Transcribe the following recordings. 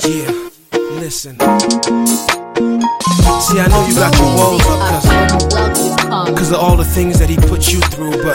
Yeah, listen. See, I know you got your walls up cause of all the things that he put you through, but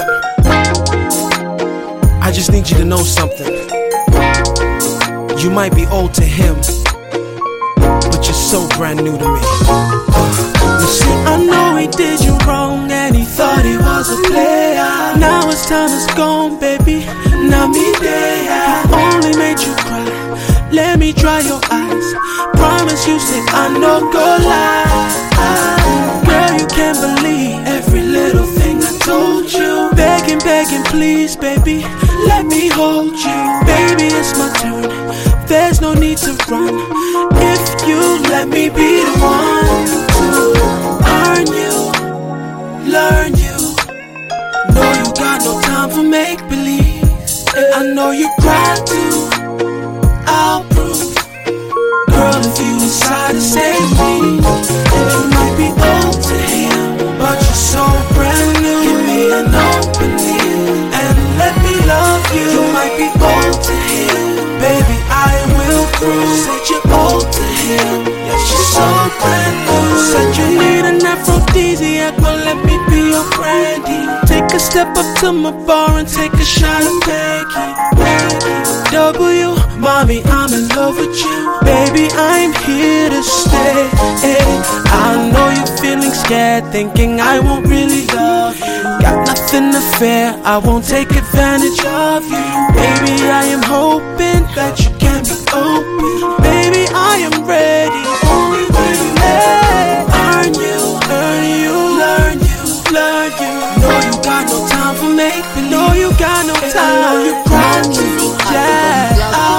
I just need you to know something. You might be old to him, but you're so brand new to me. Listen. I know he did you wrong and he thought he was a player. Now his time is gone, baby. Now me there. I only made you cry. Let me dry your eyes. Promise you say I no go lie. Girl, you can't believe every little thing I told you. Begging, begging, please, baby, let me hold you. Baby, it's my turn. There's no need to run. If you let me be the one to earn you, learn you. No, you got no time for make-believe. I know you cry too. I'll prove. Girl, if you decide to stay with me, you might be old to him, but you're so brand new. Give me an opening and let me love you. You might be old to him, baby, I will prove. Said you're old to him, yes, you're so brand new. Said you need an aphrodisiac, well let me be your brandy. Take a step up to my bar and take a shot of Peggy. W, mommy, I'm in love with you. Baby, I'm here to stay. I know you're feeling scared, thinking I won't really love you. Got nothing to fear, I won't take advantage of you. Baby, I am hoping that you can be open. Baby, I am ready. Only when you earn you, learn you, learn you. No, you got no time for make-believe. No, you got no time. I know you cry too. Yeah,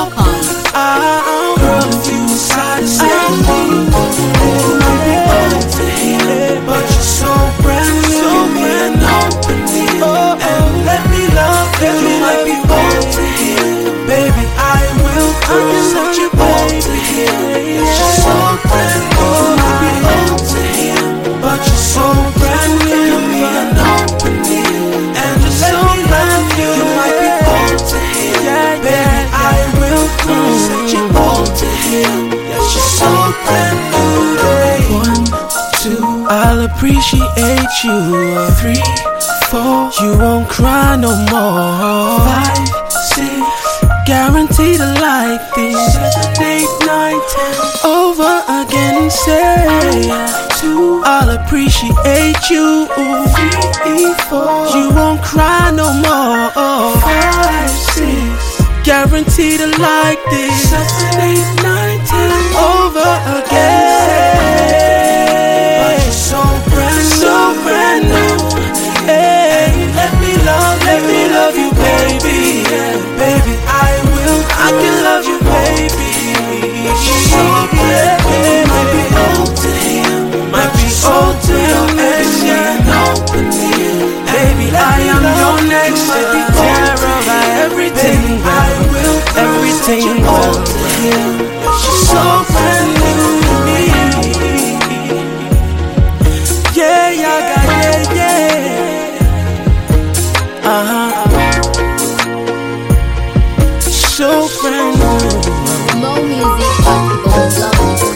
girl, if you decide to stay with me, you might be old to him, but you're so brand new. Give me an opening and let me love you. You might be old to him, baby, I will prove that you're old to him. Yes, you're so brand new. You might be old to him, but you're so brand new. Give me an opening and just let me love you. You might be old to him, baby, I will prove that you're old to him. Yes, you're so brand new. 1, 2, I'll appreciate you. 3, 4, you won't cry no more. 5, 6, guaranteed to like this. 7, 8, 9, 10, over again. Say 2, I'll appreciate you. 3, 4, you won't cry no more. 5, 6, guaranteed to like this. 7, 8, 9, 10, over again. But you're so brand new. Hey, let me love you, baby. Yeah, baby, I can love you, baby. But you're so brand new. You might be old to him, might be old to your ex. Yeah, opening, baby, I am your next. Might be terrified, everything, everything old to him. She's so brand new to me. Yeah, yeah. So brand new. Mo music,